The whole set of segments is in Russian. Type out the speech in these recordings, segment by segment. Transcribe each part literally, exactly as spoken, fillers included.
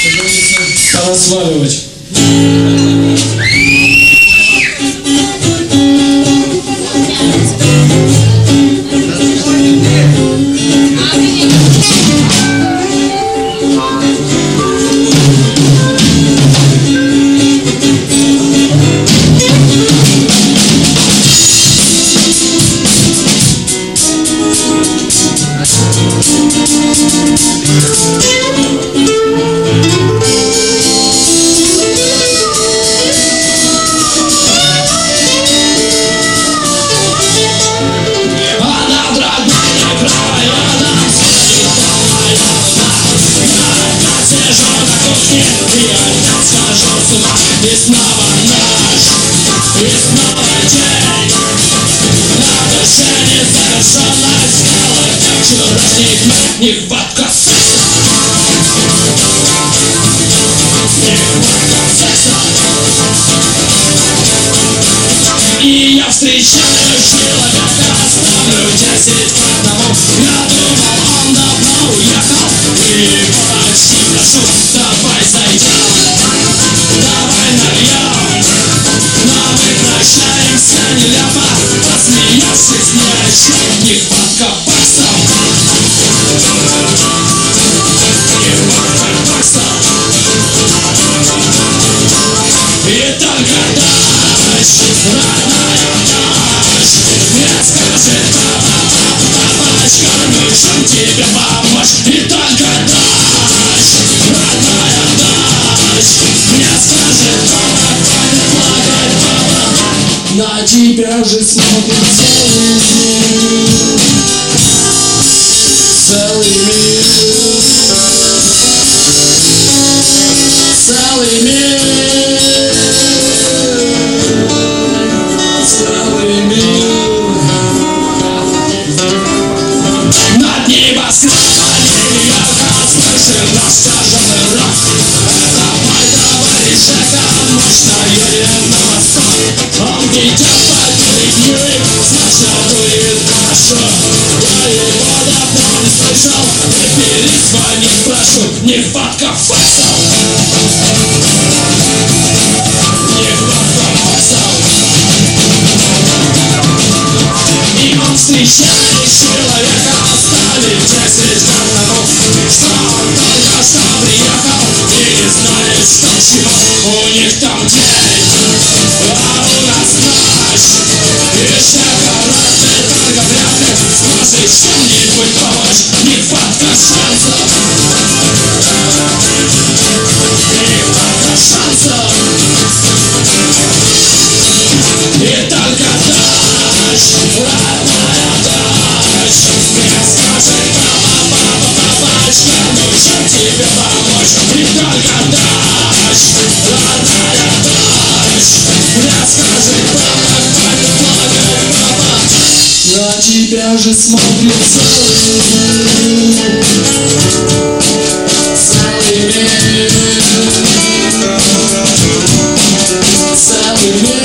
как говорится, пора сваливать. И снова наш, и снова день. На душе незавершенная скала, как вчерашних лет, нехватка секса. Нехватка секса. И я встречаю человека, ставлю десять к одному. Я думал, он давно уехал, и его почти прошу, давай зайдем. Давай нальем, но мы прощаемся нелепо, посмеявшись ни о чем, нехватка баксов. Нехватка баксов. И только дождь, родная дождь, мне скажет папа, папочка, нужен тебе помочь. И только дождь, родная дождь, мне скажет папа, хватит плакать, папа. На тебя же смотрит целый мир, целый мир, целый мир, целый мир. Над небосклонами ярко слышен раскаженный рок. Это мой товарищ, это мощное новосток. Он ведет подборик Ньюик, значит дует хорошо. Я его давно не слышал, и перезвонить прошу. Нехватка факсов. Нехватка факсов. И он встречает человека, оставит десять к одному. Что он только что приехал и не знает, что к чему. У них там день, а у нас ночь. Еще хороший, только вряд ли сможет чем-нибудь помочь. Нехватка шансов. Нехватка шансов. И только дождь, родная дождь, мне скажет папа, папа, папочка, нужен тебе помочь. И только дождь, родная дождь, мне скажет папа, хватит плакать, папа. На тебя же смотрит целый мир, целый мир, целый мир.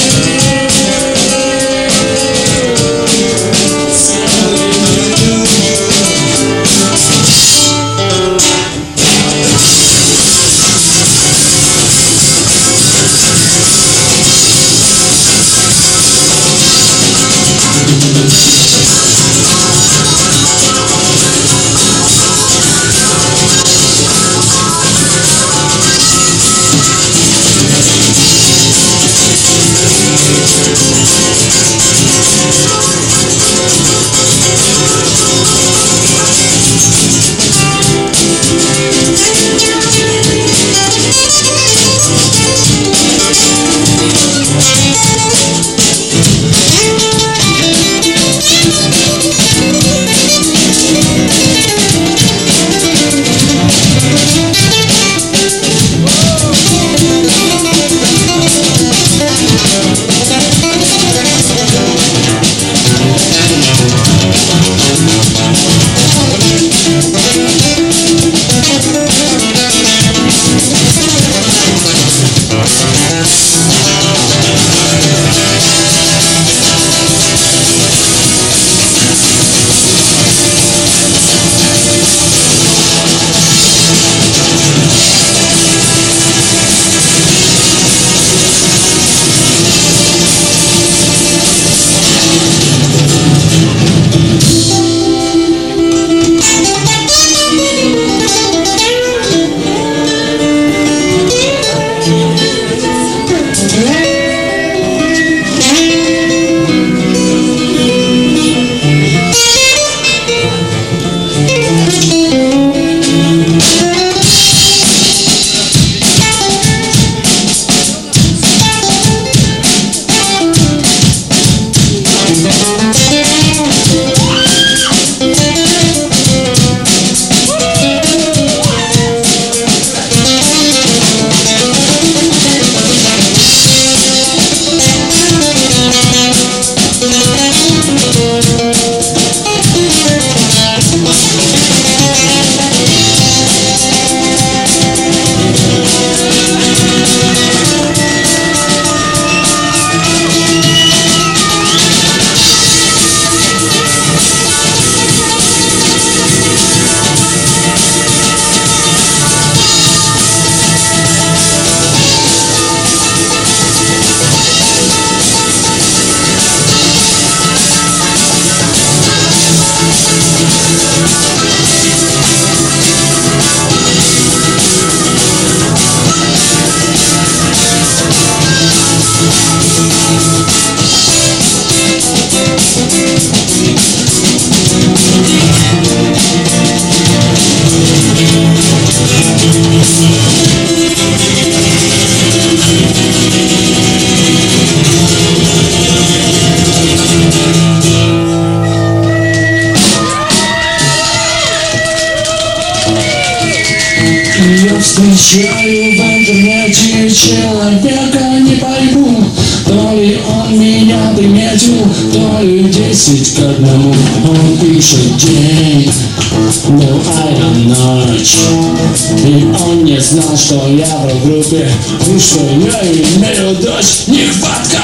Искаю в интернете человека, не пойму, то ли он меня приметил, то ли десять к одному. Он пишет день, ну а я ночь. И он не знал, что я в группе, и что я имею дочь. Нехватка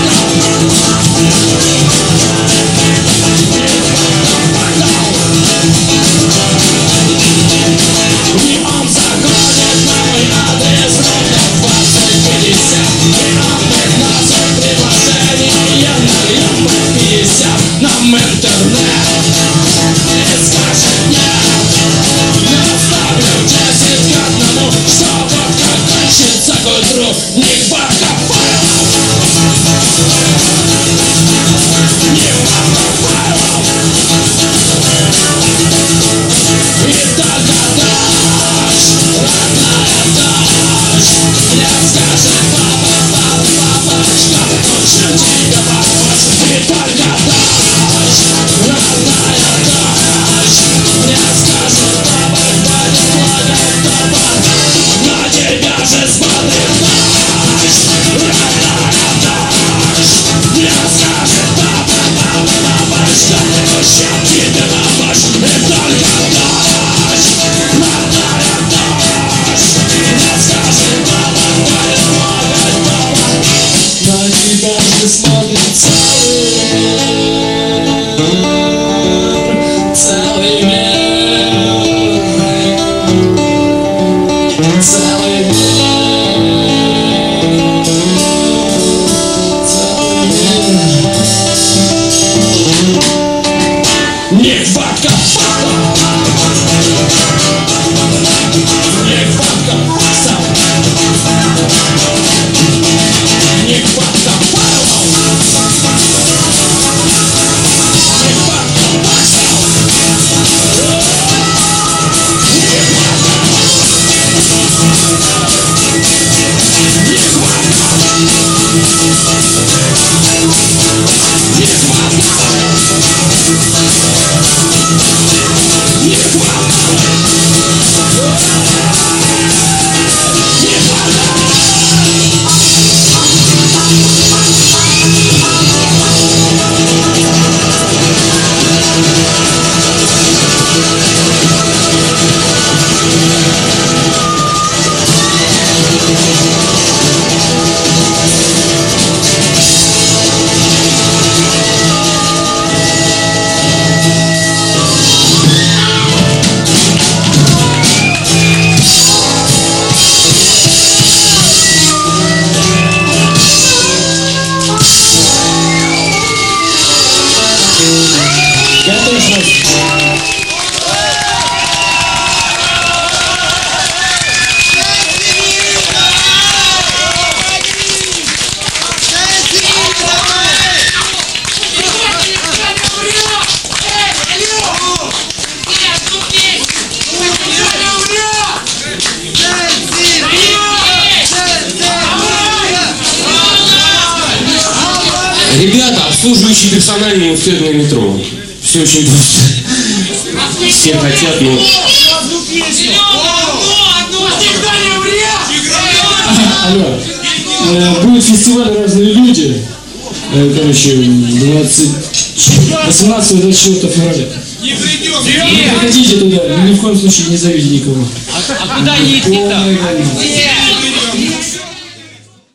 и он заходит на мой адрес ровно в двадцать пятьдесят. И он пятнадцать предложений, я налью по пятьдесят нам интернет. И скажет нет, но ставлю десять к одному, что водка кончится к утру. Нехватка файлов, нехватка файлов. И только дождь, родная дождь, мне скажет папа, папа, папочка, лучше тебя помочь. И только дождь, родная дождь, мне скажет папа, папа, папа, на тебя же смотрит дождь, родная дождь, мне скажет папа, папа, папочка, лучше тебя помочь. И только дождь, родная дождь, мне скажет папа, папа, папа, на тебя же смотрит целый мир, целый мир, целый мир, целый мир. Нехватка файлов, нехватка факсов, нехватка файлов, нехватка факсов, Ребята, обслуживающий персональный успешное метро. Все очень просто. Все хотят, но... Алло, э, будет фестиваль «Разные люди», э, короче, восемнадцатого двадцать четвёртого февраля. Не придем! Вы приходите туда, ни в коем случае не зовите никого. А, а куда не идти-то?